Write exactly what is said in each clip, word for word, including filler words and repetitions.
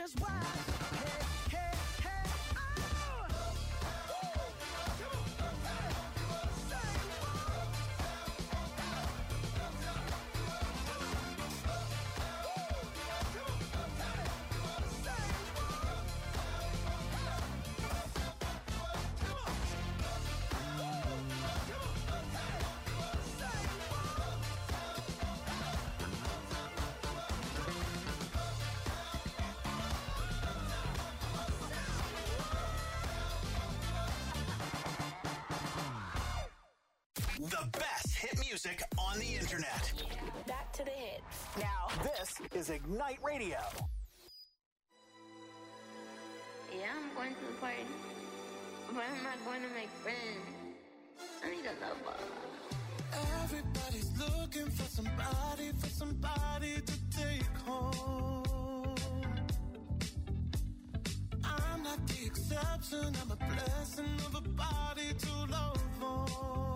is why. Hey, hey, hey, oh! The best hit music on the internet. Back to the hits. Now, this is Ignite Radio. Yeah, I'm going to the party, but I'm not going to make friends. I need a lover. Everybody's looking for somebody, for somebody to take home. I'm not the exception, I'm a blessing of a body to love on.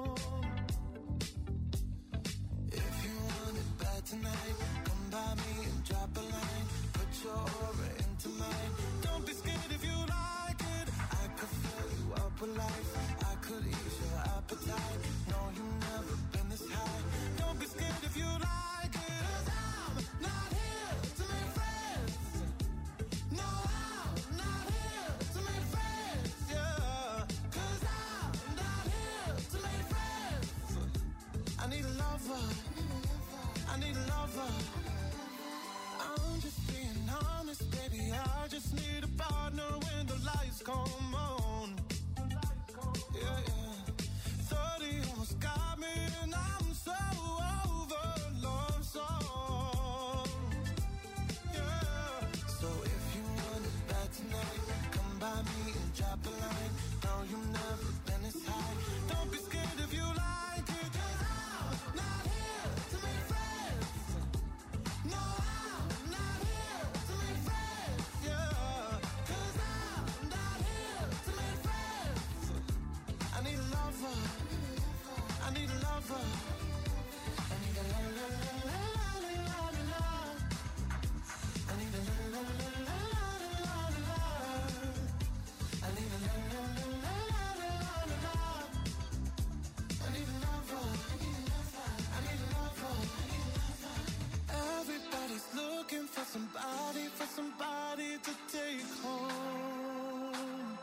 If you want it bad tonight, come by me and drop a line. Put your aura into mine. Don't be scared if you like it. I could fill you up with life. I could ease your appetite. No, you've never been this high. Don't be scared if you like it. 'Cause I'm not here to make friends. No, I'm not here to make friends. Yeah. 'Cause I'm not here to make friends. I need a lover. I need a lover. I'm just being honest, baby. I just need a partner when the lights come on. Yeah, yeah. thirty almost got me and I'm so over love song. Yeah. So if you want it bad tonight, come by me and drop a line. No, you've never been this high. Don't be scared if you like it. 'Cause I'm not here to make friends. No, I'm not here to make friends. Yeah. 'Cause I'm not here to make friends. I need a lover. I need a lover. I need a la la la la la la la la. I need a la la la la la la la la. I need a la la la la la la la la. I need a lover. I need a lover. Everybody's looking for somebody, for somebody to take home.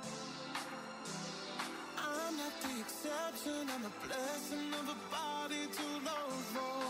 I'm not the exception, I'm a blessing of a body to love on.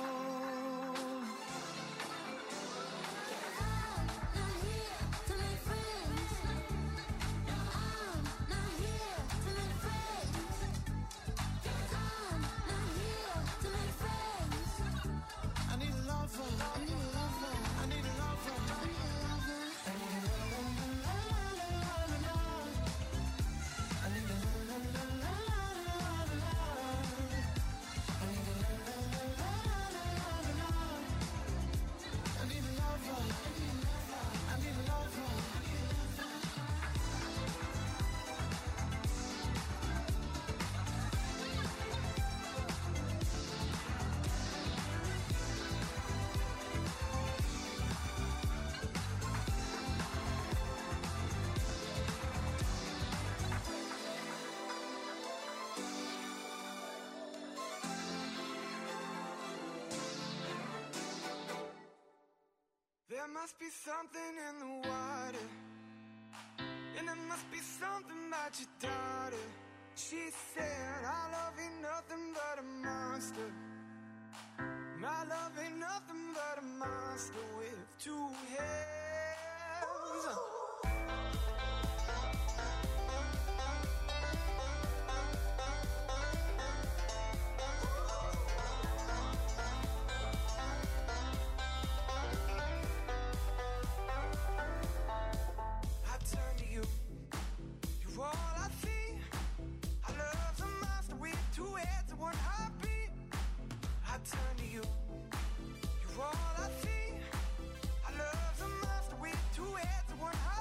I'm not here to make friends. No, I'm not here to make friends. I'm not here to make friends. I need a lover. I need a lover. I need a lover. I need a lover. I need a la la la la la la la. I need a la la la la la la la. I need a la la la la la la la. I need a lover. I need a lover. There must be something in the water, and there must be something about your daughter. She said, our love ain't nothing but a monster. My love ain't nothing but a monster with two heads. I turn to you, you're all I see. I love the monster with two heads and one heartbeat. I turn to you, you're all I see. I love the monster with two heads and one heartbeat.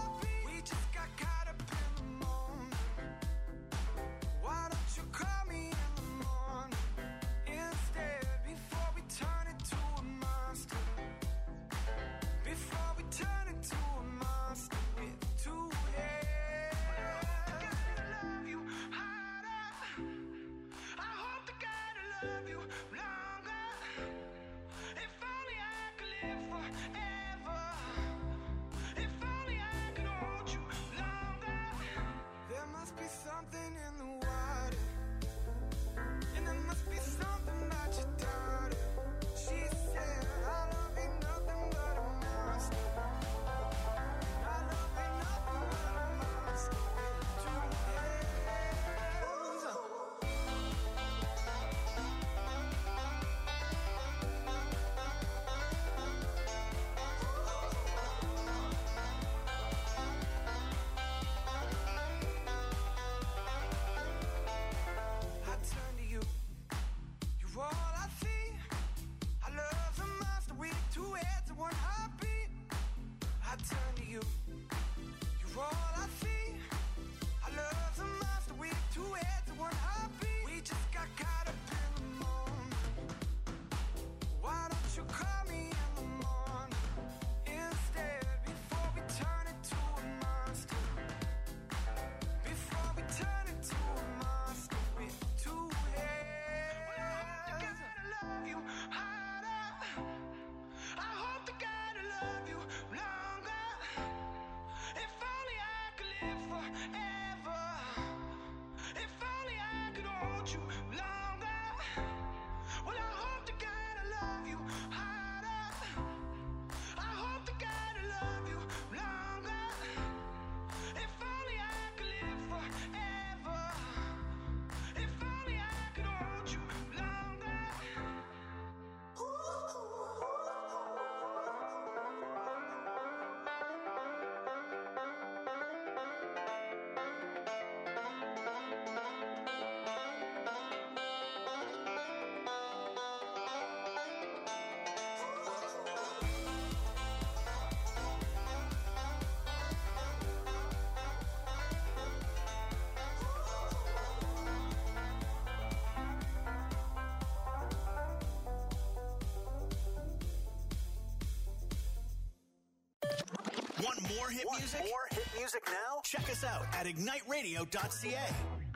hit Want music? more hit music now? Check us out at ignite radio dot c a.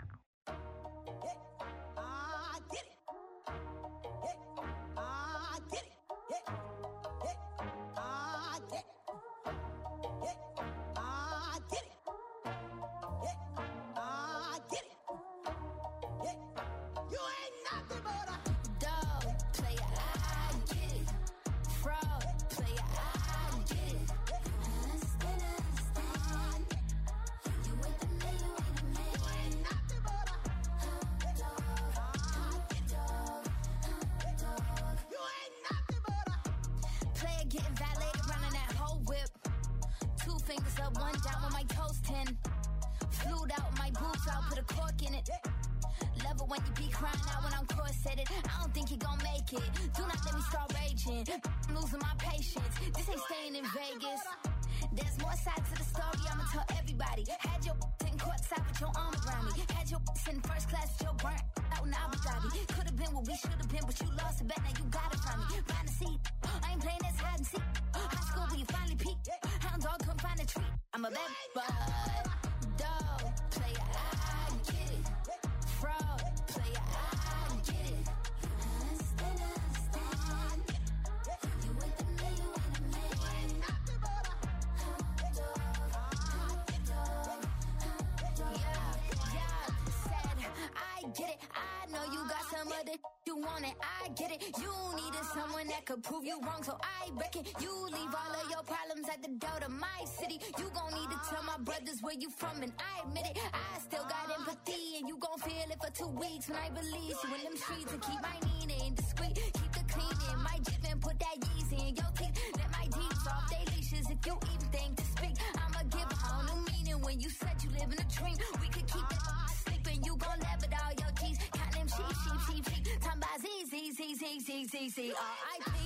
Prove you wrong, so I reckon you leave all of your problems at the door to my city. You gon' need to tell my brothers where you from, and I admit it. I still got empathy, and you gon' feel it for two weeks when I release you in them streets. And keep my meaning discreet, keep the cleaning. My jip and put that Yeezy in your teeth. Let my deeds off they leashes if you even think to speak. I'ma give a whole new meaning when you said you live in a dream. We could keep it sleeping, you gon' laugh at all your G's. Count them sheep, sheep, sheep, sheep. Time by Z, Z, Z, Z, Z, Z, Z, R I P.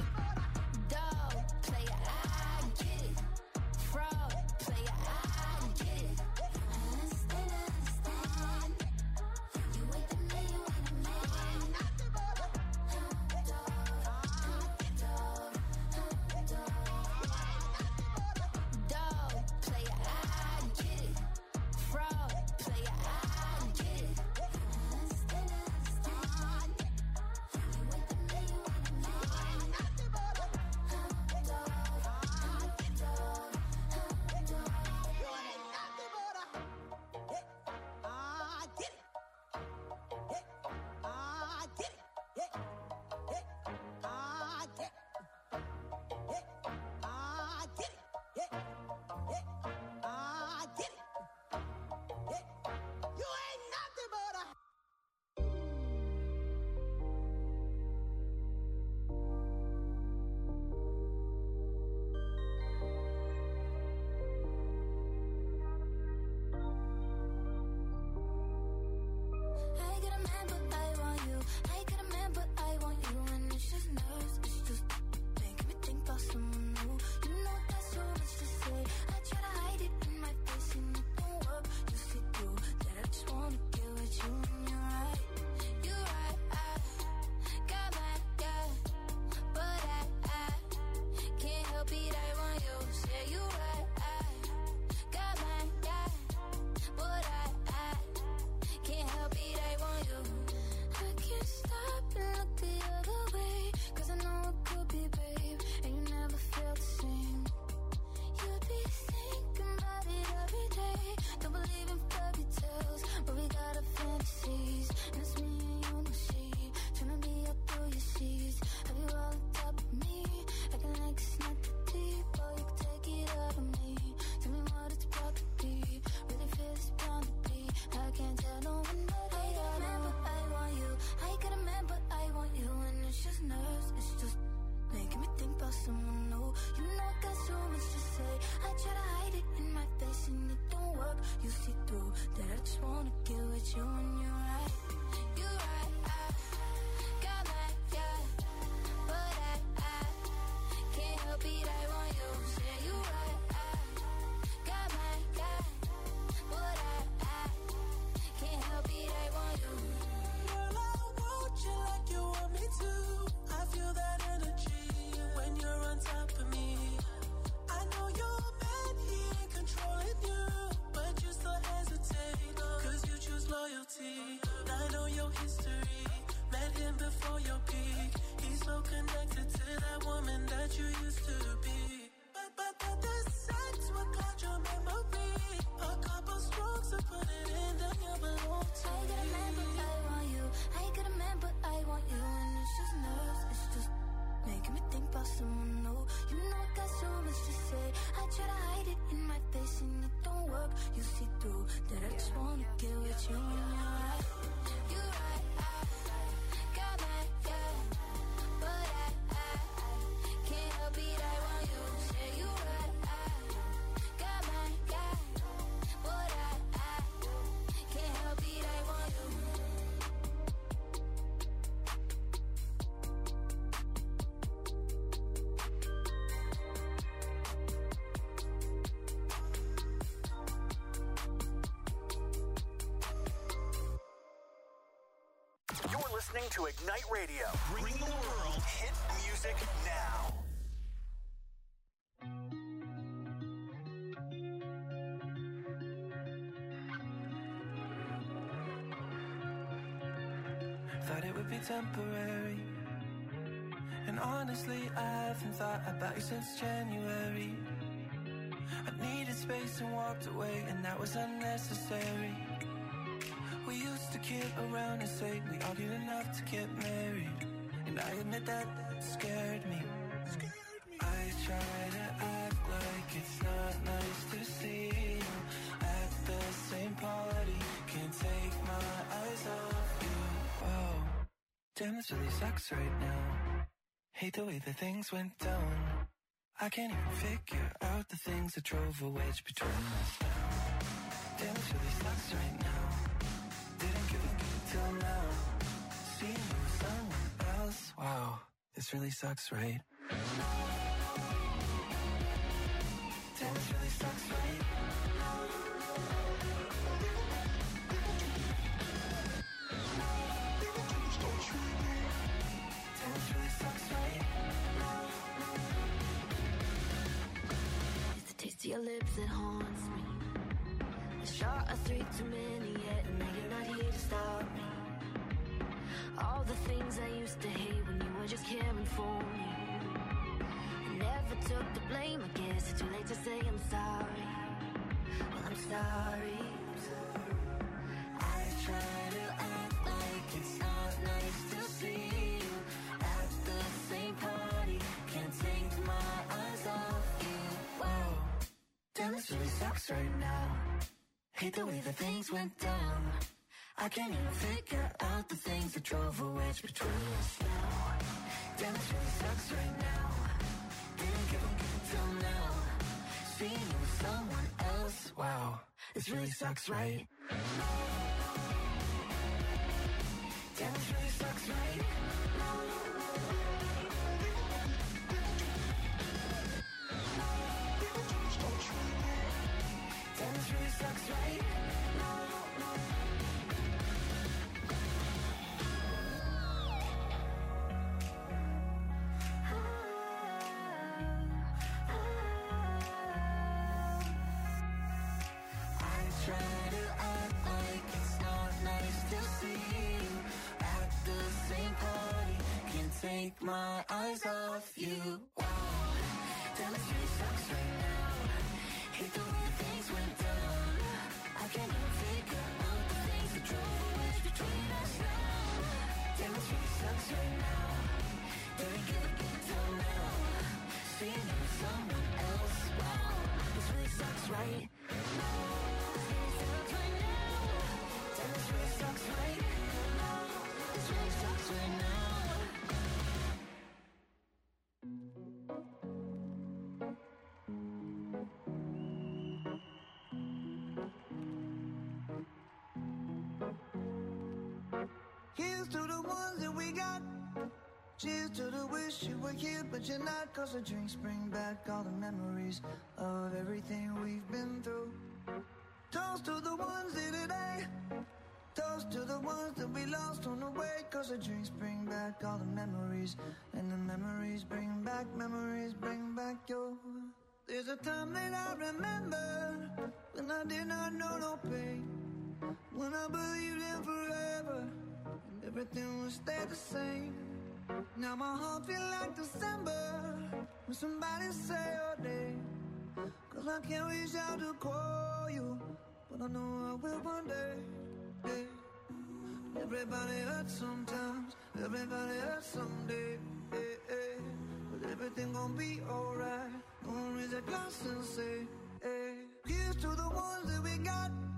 Nothing through. That I just wanna get with you when you're right. You're right, I got my yeah, but I, I, I can't help it, I want you. Say you right, I got my yeah, but I, I can't help it, I want you. You're listening to Ignite Radio, bringing the world hit music now. Thought it would be temporary, and honestly I haven't thought about you since January. I needed space and walked away, and that was unnecessary. We used to kid around and say we argued enough to get married, and I admit that scared me. I try to act like it's not nice to see you at the same party. Can't take my eyes off you. Whoa, damn, this really sucks right now. Hate the way that things went down. I can't even figure out the things that drove a wedge between us now. Damn, this really sucks right now. Didn't give a good till now. Seeing you with someone else. Wow, this really sucks, right? Damn, this really sucks, right? Damn, this really sucks, right? It's the taste of your lips that haunts me. A shot of three too many yet, and now you're not here to stop me. All the things I used to hate when you were just caring for me. I never took the blame, I guess it's too late to say I'm sorry. Well, I'm sorry. I try to act like it's not nice to see you at the same party. Can't take my eyes off you. Wow, damn, this really sucks right now. Hate the way that things went down. I can't even figure out the things that drove a wedge between us now. Damn, this really sucks right now. Didn't give a good till now. Seeing you with someone else. Wow, this really sucks, right? Damn, this really sucks, right? Damn, this really sucks, right? I try to act like it's not nice to see you at the same party. Can't take my eyes off you. Wow, damn, this really sucks right now. Hate the way things went down. I can't even figure out the things that drove a wedge between us now. Damn, this really sucks right now. Didn't give a good till now. Seeing you with someone else. Wow, this really sucks, right? Damn, this really sucks, right? This really sucks right now. Here's to the ones that we got. Cheers to the wish you were here, but you're not. Cause the drinks bring back all the memories of everything we've been through. Toast to the ones here today. Toast to the ones that we lost on the way. Cause the drinks bring back all the memories. And the memories bring back, memories bring back your. There's a time that I remember when I did not know no pain. When I believed in forever and everything would stay the same. Now my heart feel like December when somebody say your name. Cause I can't reach out to call you, but I know I will one day. Yeah. Everybody hurts sometimes, everybody hurts someday. Yeah, yeah. But everything gon' be alright. Gonna raise a glass and say, hey. Here's to the ones that we got.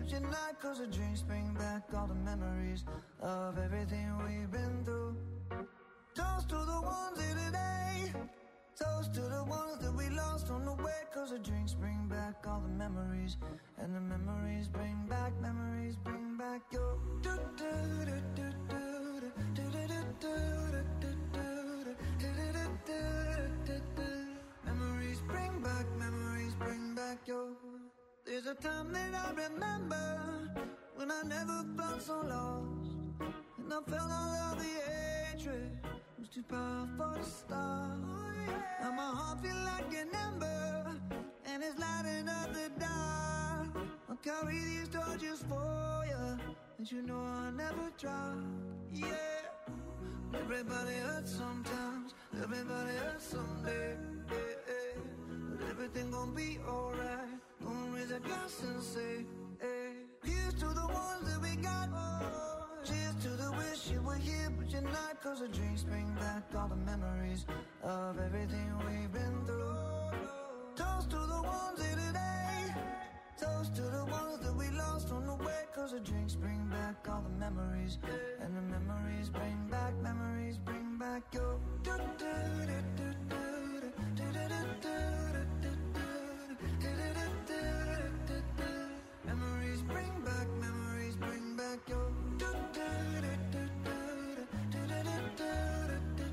but you're not. Cause the drinks bring back all the memories of everything we've been through. Toast to the ones here today. Toast to the ones that we lost on the way. Cause the drinks bring back all the memories. And the memories bring back, memories bring back your do do do do do do do do do do do. Memories bring back, memories bring back your. There's a time that I remember when I never felt so lost, and I felt all of the hatred was too powerful to stop. Now my heart feel like an ember, and it's lighting up the dark. I'll carry these torches for you, and you know I'll never drop. Yeah, everybody hurts sometimes, everybody hurts someday. Yeah, yeah. But everything gon' be alright. Gonna raise a glass and say, hey, here's to the ones that we got. Oh, cheers to the wish you were here, but you're not. Cause the drinks bring back all the memories of everything we've been through. Toast to the ones here today. Toast to the ones that we lost on the way. Cause the drinks bring back all the memories. And the memories bring back, memories bring back your do do do do do do do do do. Memories bring back, memories bring back your do do do do do do do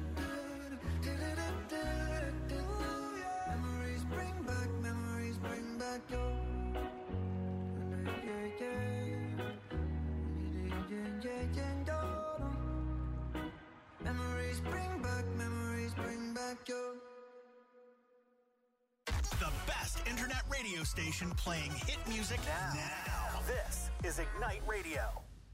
do. Memories bring back, memories bring back your. Memories bring back, memories bring back your. The best internet radio station playing hit music now. now. This is Ignite Radio.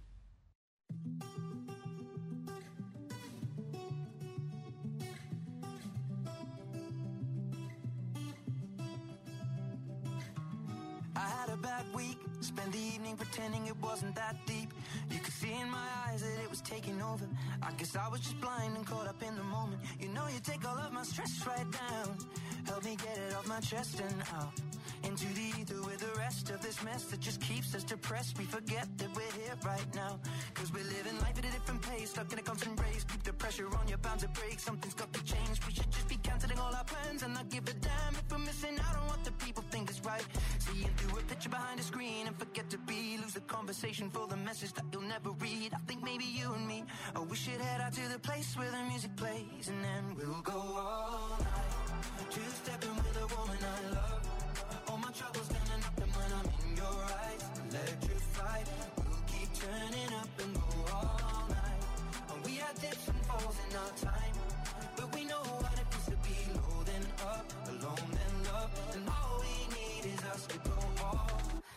I had a bad week, spent the evening pretending it wasn't that deep. You could see in my eyes that it was taking over. I guess I was just blind and caught up in the moment. You know you take all of my stress right down. Help me get it off my chest and out into the ether with the rest of this mess that just keeps us depressed. We forget that we're here right now, cause we're living life at a different pace, stuck in a constant race. Keep the pressure on, you're bound to break. Something's got to change. We should just be cancelling all our plans and not give a damn if we're missing out on what the people think is right. Seeing through a picture behind a screen and forget to be. Lose the conversation for the message that you'll never read. I think maybe you and me, oh, we should head out to the place where the music plays, and then we'll go all night, two-stepping with a woman I love. All my troubles standing up, and when I'm in your eyes, electrified. We'll keep turning up and go all night. And we had dips and falls in our time, but we know what it feels to be low then up, alone then love. And all we need is us to go all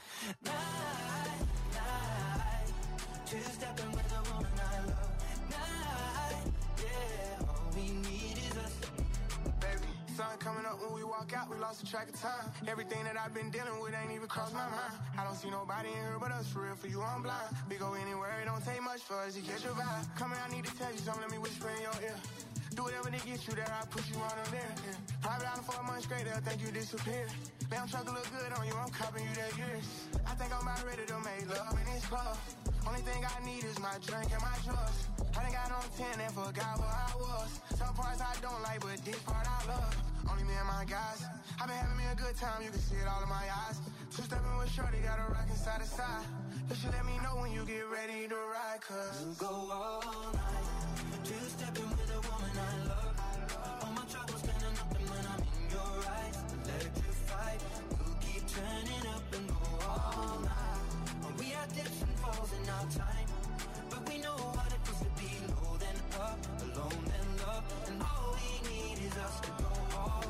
night, night. Two-stepping with a woman I love. Night, yeah. All we need is us. Baby, sun coming up when we walk out, we lost track of time. Everything that I've been dealing with ain't even crossed my mind. I don't see nobody in here but us, for real, for you I'm blind. We go anywhere, it don't take much for us to catch your vibe. Come here, I need to tell you something, let me whisper in your ear. Do whatever to get you there, I'll put you on them there. Yeah. Private island for a month straight, they'll think you disappeared. Damn truck look good on you, I'm copping you that years. I think I'm about ready to make love in this club. Only thing I need is my drink and my drugs. I done got on ten and forgot where I was. Some parts I don't like, but this part I love. Only me and my guys. I've been having me a good time, you can see it all in my eyes. Two-stepping with Shorty, got a rockin' side to side. You should let me know when you get ready to ride, cause we'll go all night, two-stepping with a woman I love. All my troubles standing up, and when I'm in your eyes, electrified. We'll keep turning up and go all night. And we had dips and falls in our time, but we know what it feels to be low then up, alone then love. And all we need is us to go all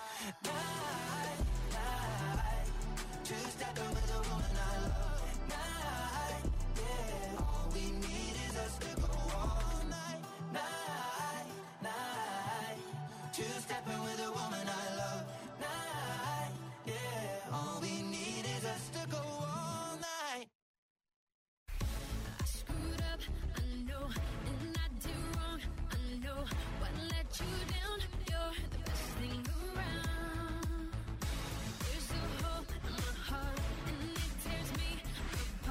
night, night. Two-stepping with a woman I love. Night, yeah. All we need is us to go all night, night, night. Two-stepping with a woman I love. Night, yeah. All we need is us to go all night. I screwed up, I know, and I did wrong, I know. What let you down? You're the best thing around. There's a hole in my heart, and it tears me apart.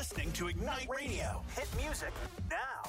listening to Ignite Radio. Hit music now.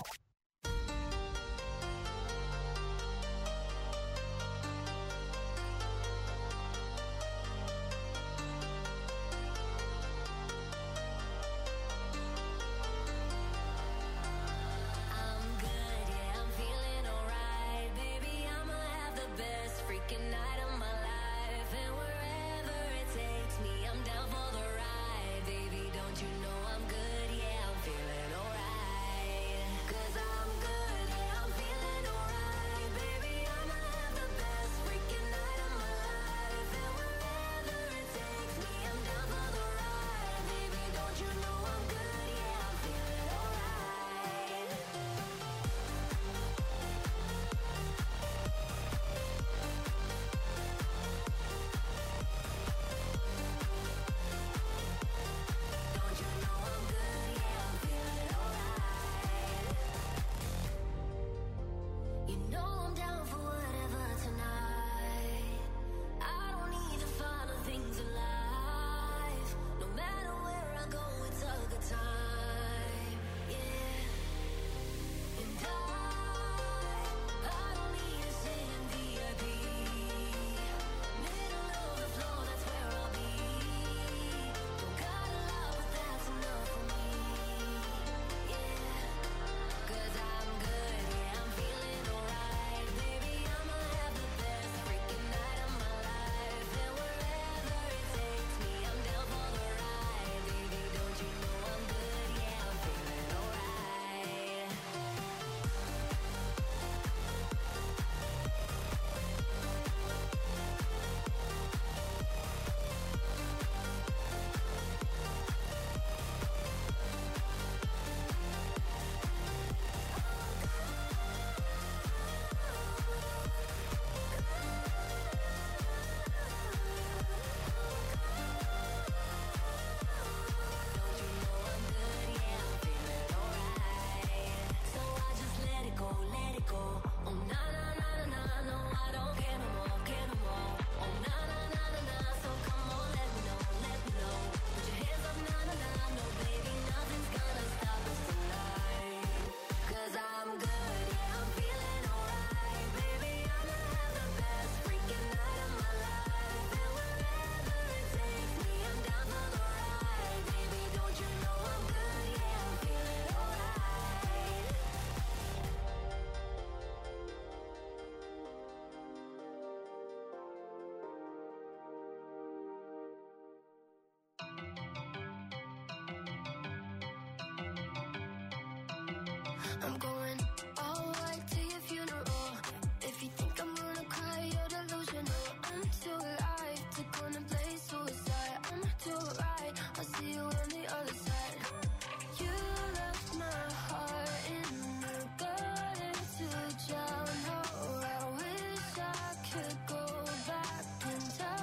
I'm going all white to your funeral. If you think I'm gonna cry, you're delusional. I'm too alive to contemplate suicide. I'm too right, I'll see you on the other side. You left my heart in the gutter to drown. Oh, I wish I could go back in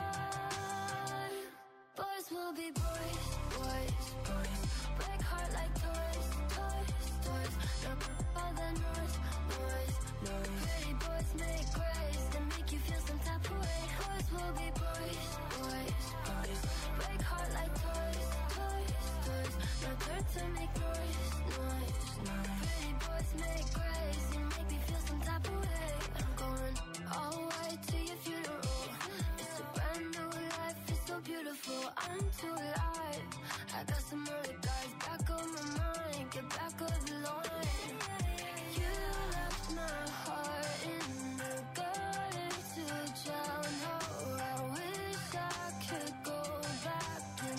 time. Boys will be boys, boys, boys. Break heart like toys, toys, toys. All the noise, noise, noise. Pretty boys make grace that make you feel some type of way. Boys will be boys, boys, boys. Break heart like toys, toys, toys. No turn to make noise, noise, noise. Pretty boys make grace and make me feel some type of way. I'm going all white to your funeral. It's a brand new life, it's so beautiful. I'm too alive. I got some other guys back on my mind. Get back on the line. You left my heart in the gutter to drown. Oh, I wish I could go back in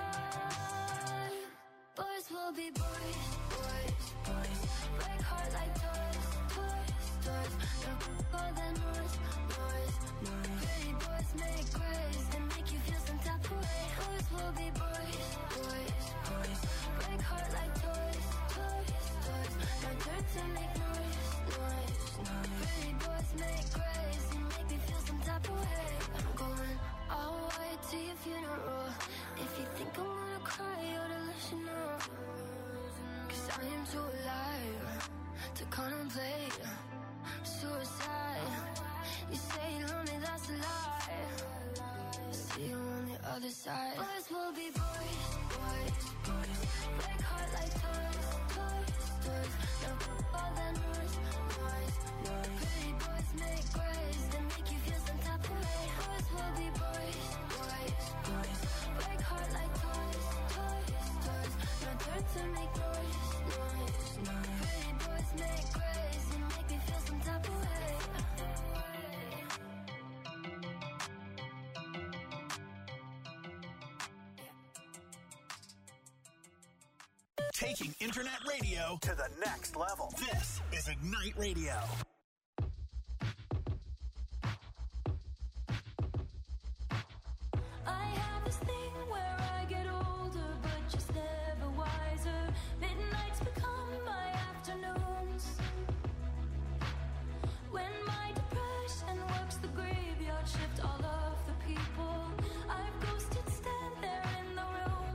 time. Boys will be boys, boys, boys. Break heart like toys, toys, toys. No all the noise, noise, noise. Pretty boys make grace and make you feel some type of way. Boys will be boys, boys, boys. Break heart like toys, toys, toys. No turn to make noise, noise, noise. Pretty boys make grace and make me feel some type of way. I'm going all white to your funeral. If you think I'm gonna cry, you're delusional. Cause I am too alive to contemplate suicide. You say you're lonely, that's a lie. See you on the other side. Boys will be boys, boys, boys. Break heart taking internet radio to the next level. This is Ignite Radio. I have this thing where I get older, but just never wiser. Midnights become my afternoons. When my depression works the graveyard shift, all of the people I've ghosted stand there in the room.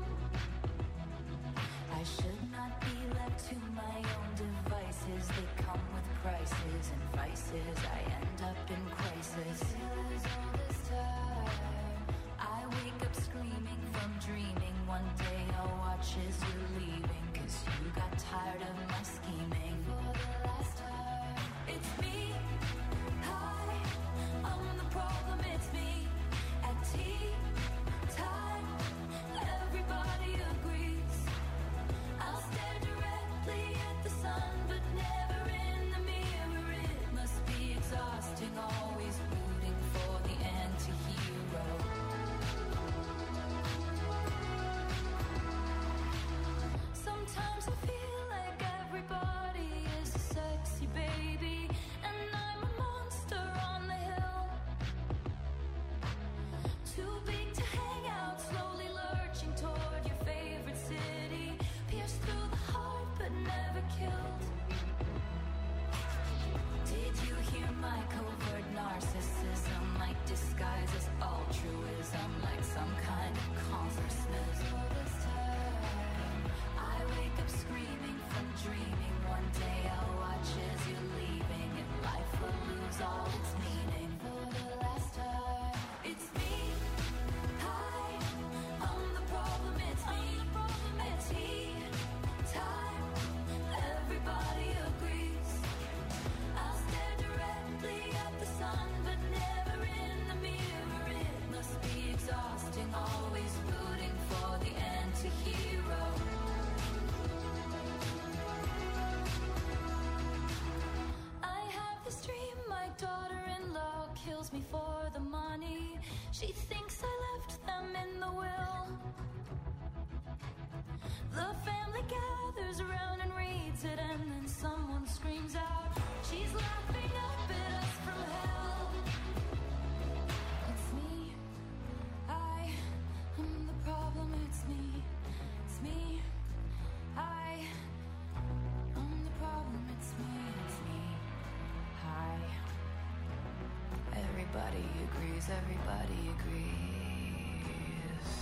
I should not be left to my own devices. They come with prices and vices. I end up in crisis. Still is all this time. I wake up screaming from dreaming. One day I'll watch as you're leaving, 'cause you got tired of my scheming. For the last time, it's me. Hi, I'm the problem, it's me. At tea time, everybody agrees. I'll stare directly at the sun, but never in the mirror. It must be exhausting, always rooting for the anti-hero. Sometimes I feel like everybody is a sexy baby, and I'm a monster on the hill. Too big to hang out, slowly lurching toward your favorite city. Pierced through the heart, but never killed. Did you hear my covert narcissism? Like disguises altruism, like some kind of consciousness. All this time, I wake up screaming from dreaming. One day I'll watch as you're leaving, and life will lose all its meaning. For the last time, it's me. Hi, I'm the problem, it's me. At tea time, everybody agrees. I'll stare directly at the sun, but never in the mirror. It must be exhausting, always rooting for the anti-hero. I have this dream, my daughter-in-law kills me for the money. She thinks I left them in the will. The family gathers around and reads it, and then someone screams out, she's laughing up at us from hell. It's me. I am the problem, it's me. It's me. I am the problem, it's me. It's me. Hi. Everybody agrees, everybody agrees.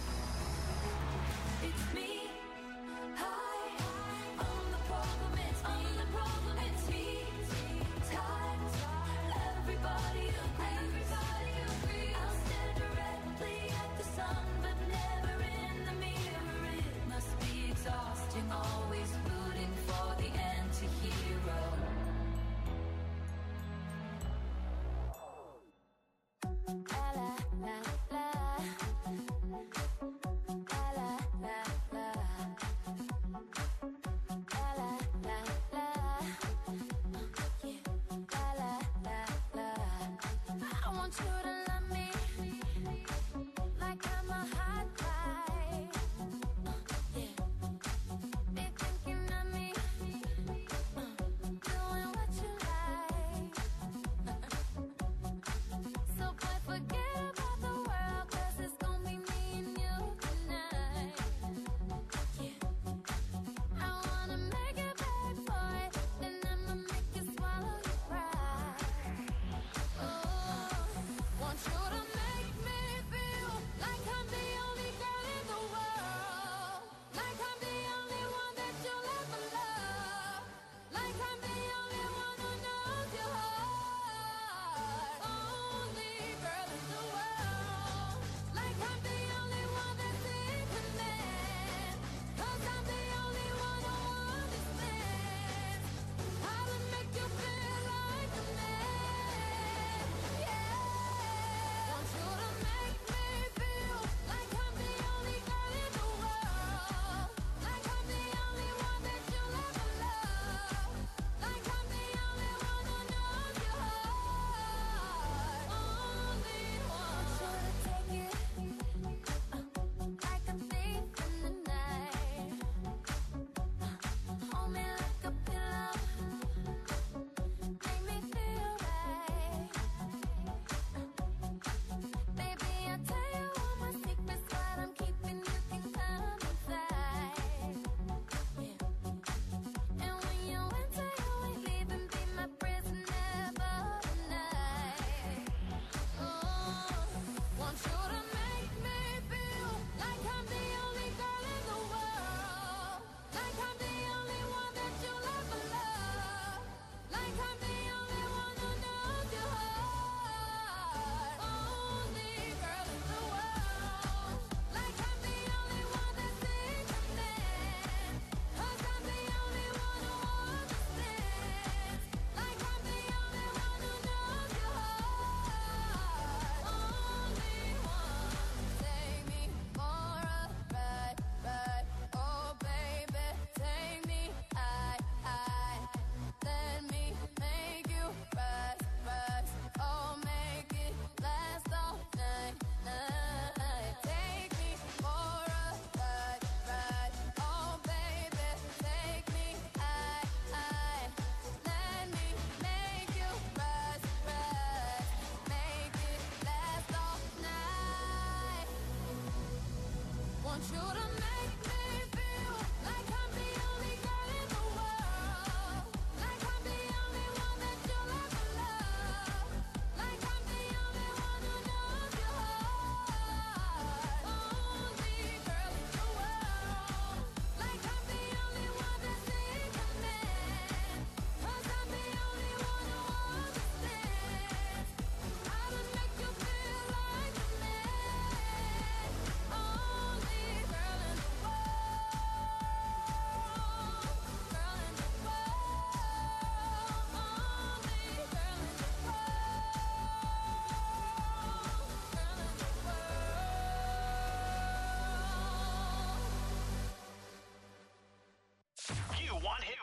It's me. Hi, I'm the problem, it's me. I'm the problem, it's me. Time, everybody agrees. Everybody agrees. I'll stare directly at the sun, but never in the mirror. It must be exhausting, always rooting for the anti-hero. La la la la. La la la la.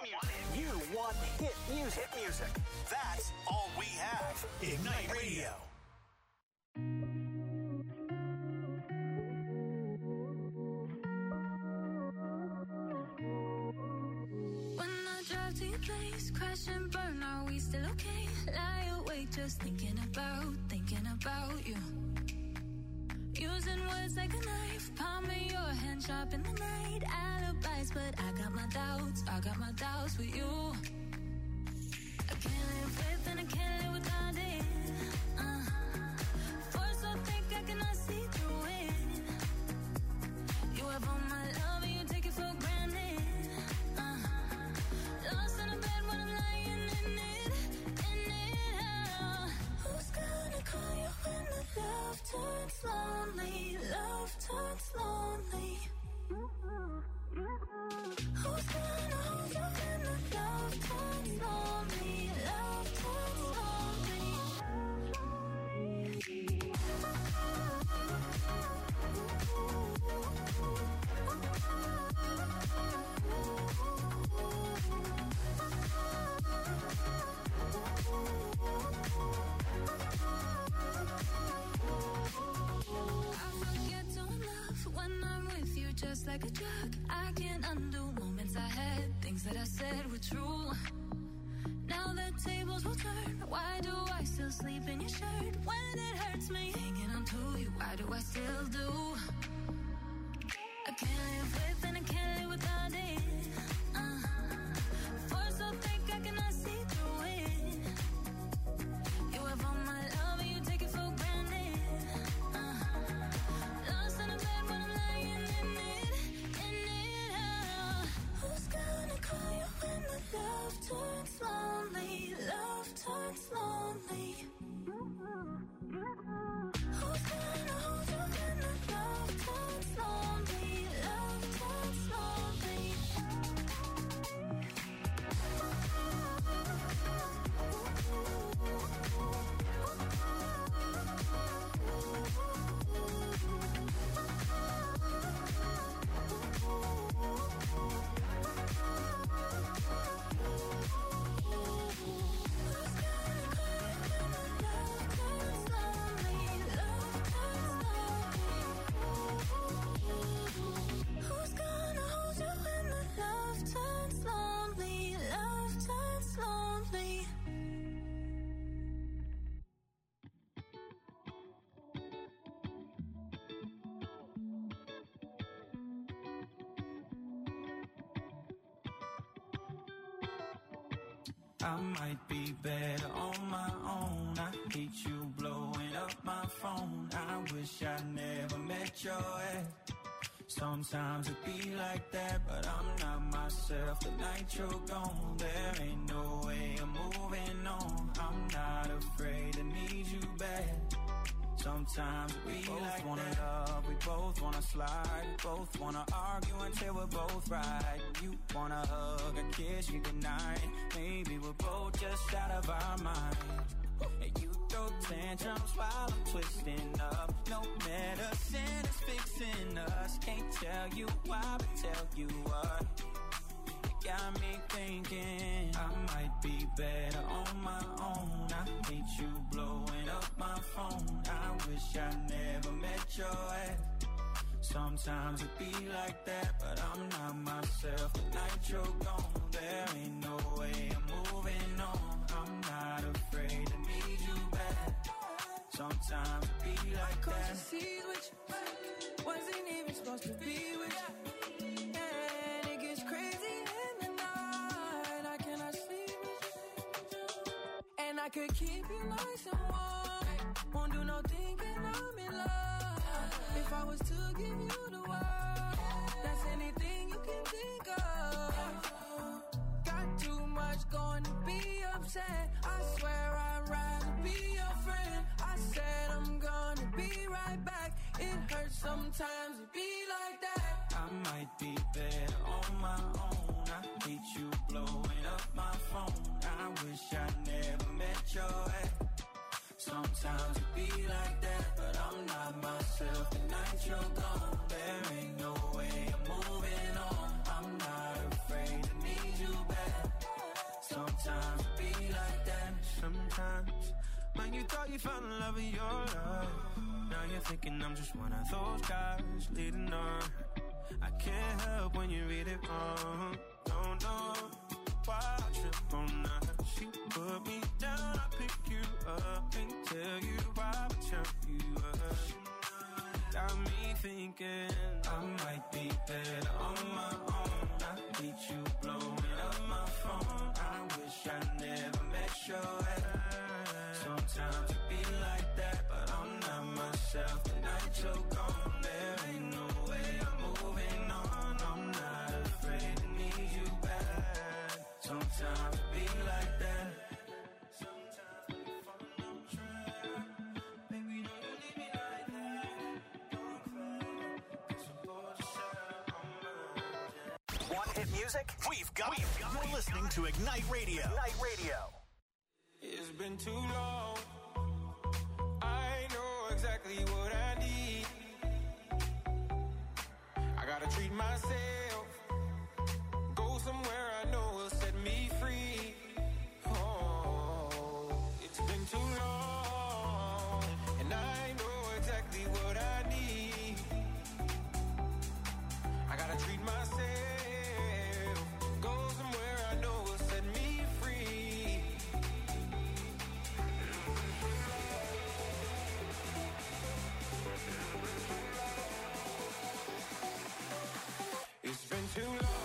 music. You want hit music. Hit music. That's all we have. Ignite Radio. When I drive to your place, crash and burn, are we still okay? Lie awake, just thinking about, thinking about you. Using words like a knife, palming your hand, sharp in the night. Alibis, but I got my doubts, I got my doubts with you. I can't live with and I can't live without it. Uh, force so thick I cannot see through it. You have all my love and you take it for granted. Uh, lost in a bed when I'm lying in it, in it. Uh, who's gonna call you when the love turns lonely? Love turns lonely. Who's gonna hold you when the love turns lonely? Love turns lonely. I forget to love when I'm with you, just like a drug. I can't undo moments I had, things that I said were true. Now the tables will turn. Why do I still sleep in your shirt when it hurts me? Hanging on to you, why do I still do? I can't live with and I can't live without it. Uh, force so thick I cannot see through it. You have all my love and you take it for granted. Uh, lost in a bed when I'm lying in it, in it. Uh, who's gonna call you when the love turns lonely? Love turns lonely. Who's gonna hold you when the love turns lonely? Love turns lonely. Who's gonna hold you when the love turns lonely? Love turns lonely. I might be better on my own. I hate you blowing up my phone. I wish I never met your ex. Sometimes it be like that, but I'm not myself. The night you're gone, there ain't no way I'm moving on. I'm not afraid to need you back. Sometimes we both like wanna that. Love, we both wanna slide, we both wanna argue until we're both right. You wanna hug and kiss me goodnight. Maybe we're both just out of our mind. And you throw tantrums while I'm twisting up. No medicine is fixing us. Can't tell you why, but tell you what. You got me thinking I might be better on my own. I hate you blowing up my phone. I wish I never met your ex. Sometimes it be like that, but I'm not myself. The night you're gone, there ain't no way I'm moving on. I'm not afraid to need you back. Sometimes it be like Cause that. you see what you wasn't even supposed to be with you. And it gets crazy in the night. I cannot sleep with you. And I could keep you nice and warm. Won't do no thinking I'm in love. If I was to give you the world, that's anything you can think of. Got too much going to be upset. I swear I'd rather be your friend. I said I'm gonna be right back. It hurts sometimes to be like that. I might be better on my own. I hate you blowing up my phone. I wish I never met your ex. Sometimes it be like that, but I'm not myself. The night you're gone, there ain't no way I'm moving on. I'm not afraid to need you back. sometimes. Man, you thought you found the love of your life. Now you're thinking I'm just one of those guys leading on. I can't help when you read it wrong. Don't know why I trip on that. She put me down, I pick you up and tell you why I turn you up. Got me thinking I might be better on my own. I need you blowing up my phone. I wish I never met your ass. Sometimes it be like that, but I'm not myself. The night you're gone, there ain't no way I'm moving on. I'm not afraid to need you back. Sometimes it be like that. Sometimes when you fall on track, baby, don't you leave me like that. Don't cry, 'cause I'm bored yourself on my. Want hit music? We've got it. You're listening to Ignite Radio. Ignite Radio. It's been too long. I know exactly what I need. I gotta treat myself. Go somewhere I know will set me free. Oh, it's been too long. And I know exactly what I need. I gotta treat myself. Go somewhere I know will set me free. It's been too long.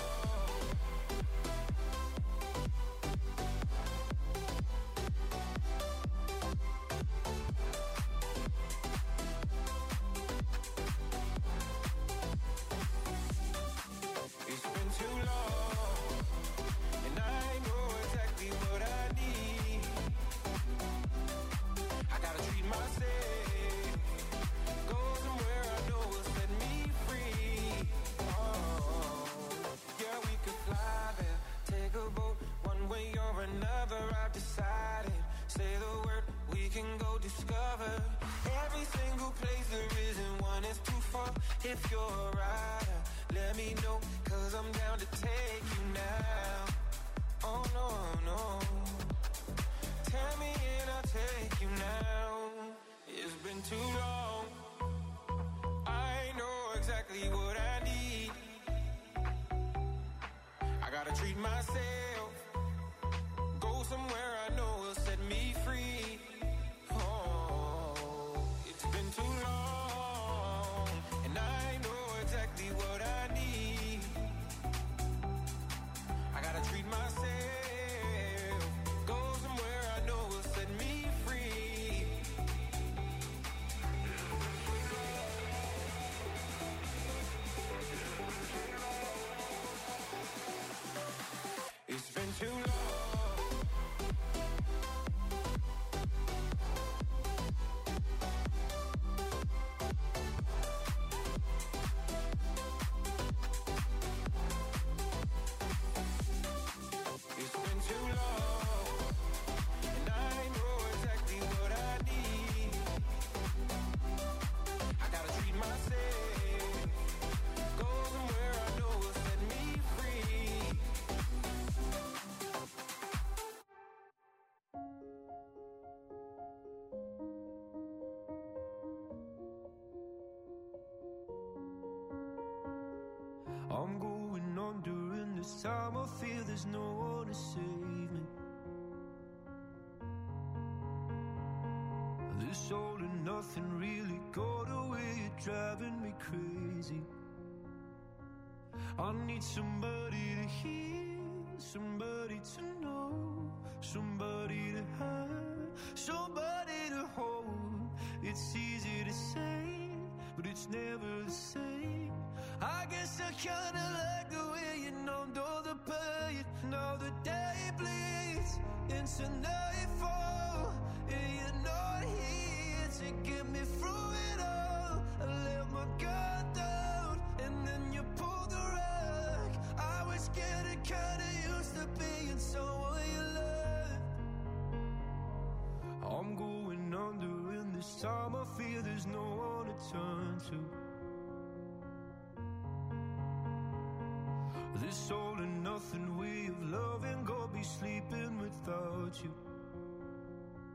It's been too long. And I know exactly what I need. I gotta treat myself. Go somewhere I know will set me free. Oh, yeah, we could fly there, take a boat, one way or another. I've decided. Say the word, we can go discover every single place there isn't one is too far. If you're a rider, let me know, 'cause I'm down to take you now. Oh no, no. Tell me and I'll take you now. It's been too long. I know exactly what I need. I gotta treat myself. Go somewhere I know will set me free. Oh, it's been too long. And I know exactly what I need. I gotta treat myself. Go somewhere I know will set me free. It's been too long. It's been too long. And I know exactly what I need. I gotta treat myself. Go somewhere I know will set me free. I'm going on during this time. I feel there's no one to save me. This all and nothing really got away. You're driving me crazy. I need somebody to hear, somebody to know, somebody to have, somebody to hold. It's easy to say, but it's never the same. I guess I kinda like the way you numbed all the pain. Now the day bleeds into nightfall, and you're not here to get me through it all. I let my guard down, and then you pulled the rug. I was getting kinda used to being someone you loved. I'm going under, and this time I feel there's no one to turn to. This all and nothing way of loving, go be sleeping without you.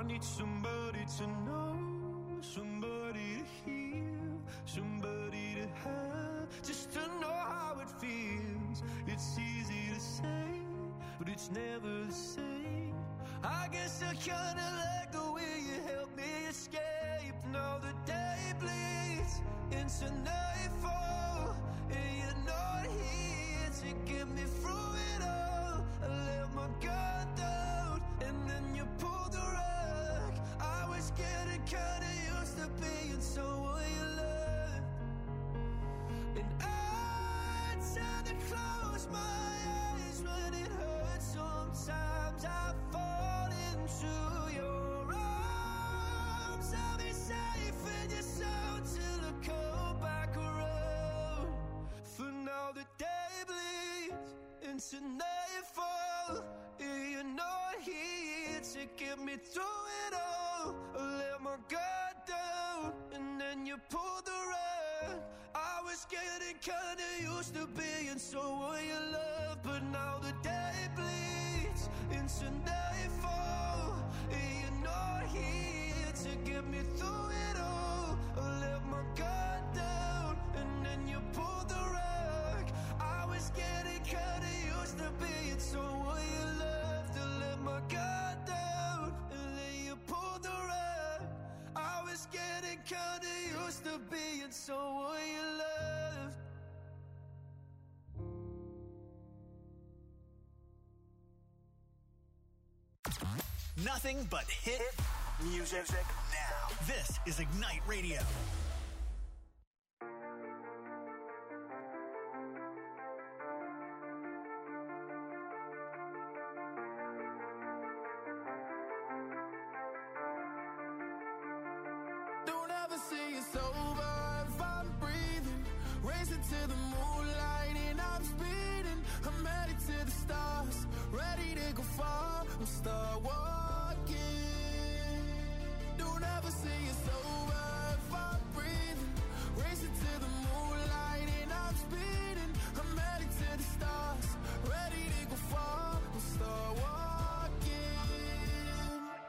need somebody to know, somebody to hear, somebody to have, just to know how it feels. It's easy to say, but it's never the same. I guess I kinda like the way you help me escape. Now the day bleeds into nightfall, and you're not here to get me through it all. I let my guard down, and then you pulled the rug. I was getting kinda used to being someone you loved, and I tend to close my eyes when it hurts. Sometimes I fall into your arms. I'll be safe in your soul till I come back around. For now the day bleeds into nightfall, and you're not here to get me through it all. I let my guard down, and then you pulled the rug. I was getting kinda used to being someone you love, but now the day bleeds into nightfall, and you're not here to get me through it all. I let my guard down, and then you pulled the rug. I was getting kinda used to being someone you loved. I let my guard down, and then you pulled the rug. I was getting kinda used to being someone you loved. Nothing but hit music now. This is Ignite Radio. Don't ever say it's over if I'm breathing. Racing to the moonlight and I'm speeding. I'm headed to the stars, ready to go far. I'm start walking. Don't ever say it's over if I'm breathing. Racing to the moonlight and I'm speeding. I'm headed to the stars, ready to go far. I'm start walking.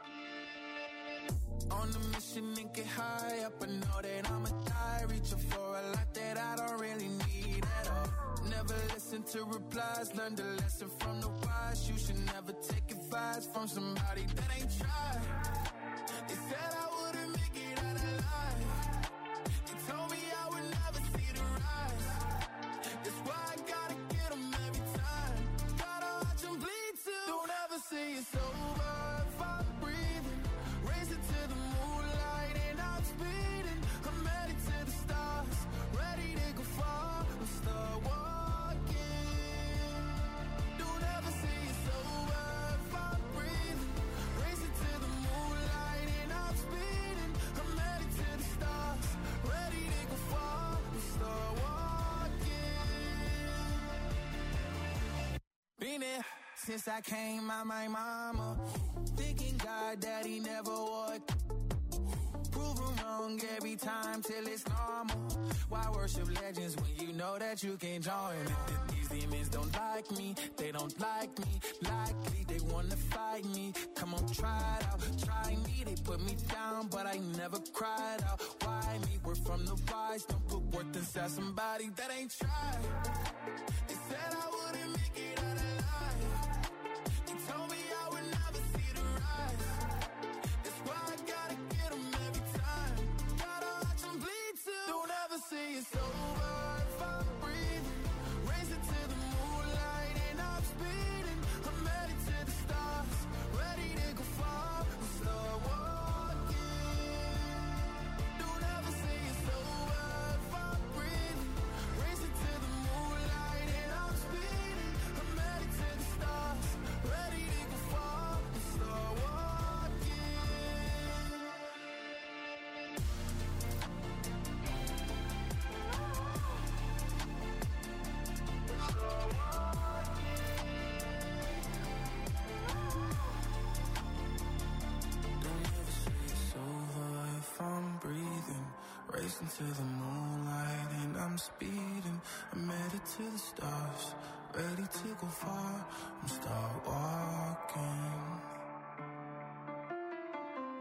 On a mission and get high up, I know that I'ma die. Reaching for a lot that I don't really need at all. Never listen to replies, learn the lesson from the wise. You should never take advice from somebody that ain't tried. They said I wouldn't make it out alive. They told me I would never see the rise. That's why I gotta get them every time. Gotta watch them bleed too. Don't ever say it's over if I'm breathing. Racing to the moonlight and I'm speeding. I'm headed to the stars, ready to go far. I'm start walking. Don't ever say it's over if I'm breathing. Racing to the moonlight and I'm speeding. I'm headed to the stars, ready to go far. I'm start walking. Been there since I came out my mama. Thinking God that he never would. Prove him wrong every time till it's normal. Why worship legends when you know that you can join me? These demons don't like me, they don't like me. Likely they wanna fight me. Come on, try it out, try me. They put me down, but I never cried out. Why me? We're from the wise. Don't put worth inside somebody that ain't tried. They said I wouldn't make it out alive. They told me I would never see the rise. That's why I gotta get them every time. Gotta watch them bleed too. Don't ever say it's over if I'm breathing. Racing to the moonlight and I'm speeding. I'm headed to the stars, ready to go far. I'm start walking. Don't ever say it's over if I'm breathing. Racing to the moonlight and I'm speeding. I'm headed to the stars, ready to go far. I'm start walking. Don't ever say it's over if I'm breathing. Racing to the moonlight and I'm speeding. I'm headed to the stars, ready to go far. I'm start walking.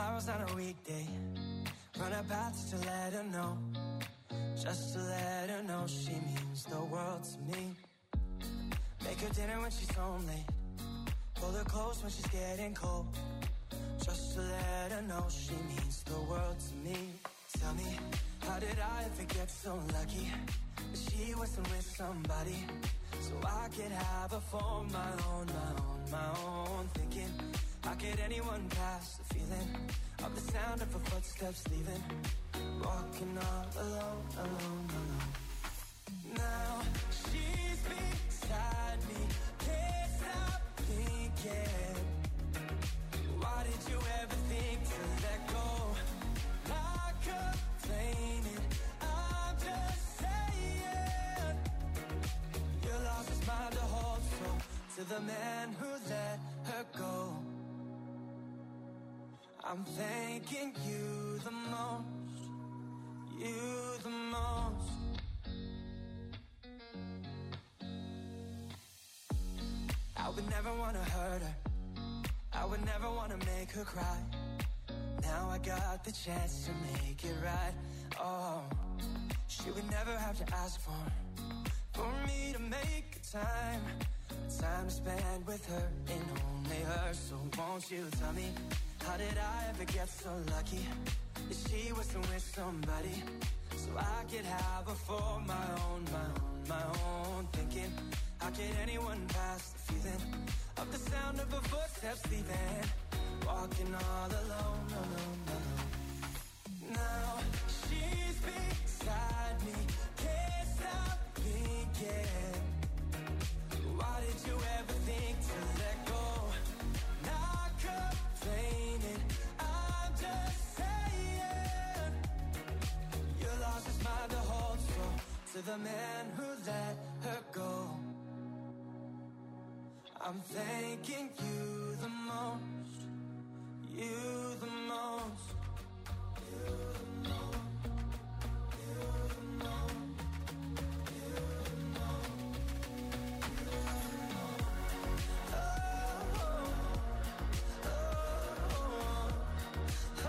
flowers on a weekday. Run a path to let her know. Just to let her know she means the world to me. Make her dinner when she's home late. Pull her close when she's getting cold. Just to let her know she means the world to me. Tell me, how did I ever get so lucky that she wasn't with somebody so I could have her for my own, my own, my own. Thinking, how could anyone pass the feeling of the sound of her footsteps leaving? Walking all alone, alone, alone. Now she's beside me, can't stop thinking. Why did you ever think to let go? Not complaining, I'm just saying. Your loss is mine to hold, so to the man who let her go, I'm thanking you the most, you the most. I would never want to hurt her, I would never want to make her cry. Now I got the chance to make it right. Oh, she would never have to ask for For me to make time, time to spend with her and only her. So won't you tell me, how did I ever get so lucky that she wasn't with somebody so I could have her for my own, my own, my own. Thinking, how could anyone pass the feeling of the sound of her footsteps leaving? Walking all alone, alone, alone. Now she's beside me, can't stop thinking. Why did you ever think to let go? Not complaining, I'm just saying. Your loss is mine to hold, so to the man who let her go, I'm thanking you the most, you the most, you the most, you the most, you the most, you the most. Oh, oh, oh, oh, oh,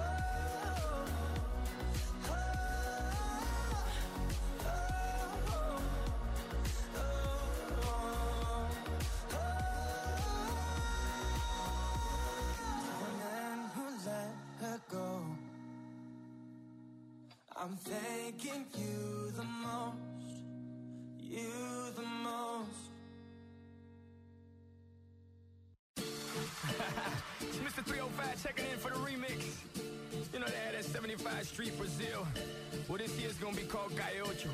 I'm thanking you the most, you the most. It's Mister three oh five checking in for the remix. You know they had that seventy-five Street Brazil. Well, this year's gonna be called Calle Ocho.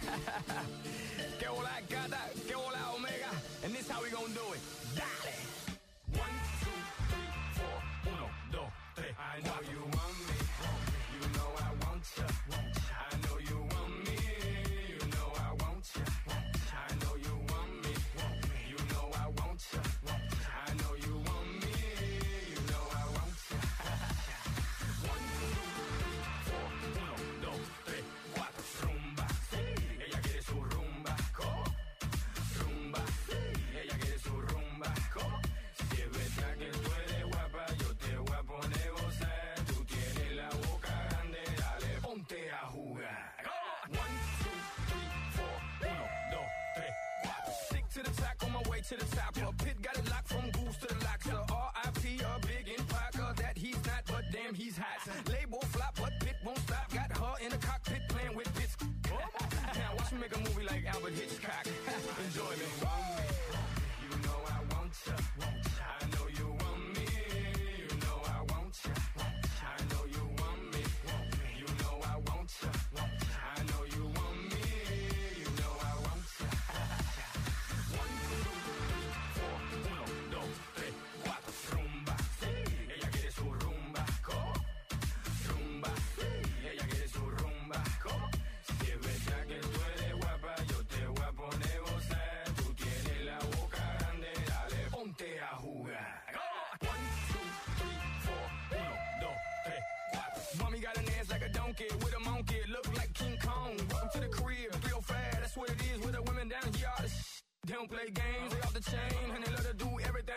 Que hola gata, que hola omega. And this how we gonna do it. Dale! One, two, three, four. Uno, dos, tres. I know you want me. You know I want you. I know you want me. You know I want you. I know you want me. You know I want you. I know you want me. You know I want you. One, two, three, four. Uno, dos, tres, cuatro. Rumba, sí. Ella quiere su rumba. Co. Rumba, sí. Ella quiere su rumba. Co. Si es verdad que tú eres guapa, yo te voy a poner gozar. Tú tienes la boca grande, dale, ponte a jugar. One, two, three, four. Uno, dos, tres, cuatro. Stick to the track on my way to the top. A pit got it locked from goose to the locks. R I P a big in Parker that he's not, but damn he's hot. Label flop, but Pit won't stop. Got her in the cockpit playing with bits. Now watch me make a movie like Albert Hitchcock. Enjoy me. You know I want you. I know you want me. You know I want you. I know you want me. You know I want you. I know you want me. You know I want you. One, two, three, four. Uno, dos, tres, cuatro. Rumba, sí. Ella quiere su rumba. Co. Rumba, sí. Ella quiere su rumba. Co. Si es verdad que tú eres guapa, yo te voy a poner gozar. Tú tienes la boca grande, dale, ponte a jugar. One, two, three, four. Uno, dos, tres, cuatro. Mommy got an ass like a donkey with a monkey, look like King Kong. Welcome to the crib, real fast. That's what it is with the women down here. All the sh- They don't play games, they off the chain, and they let her do everything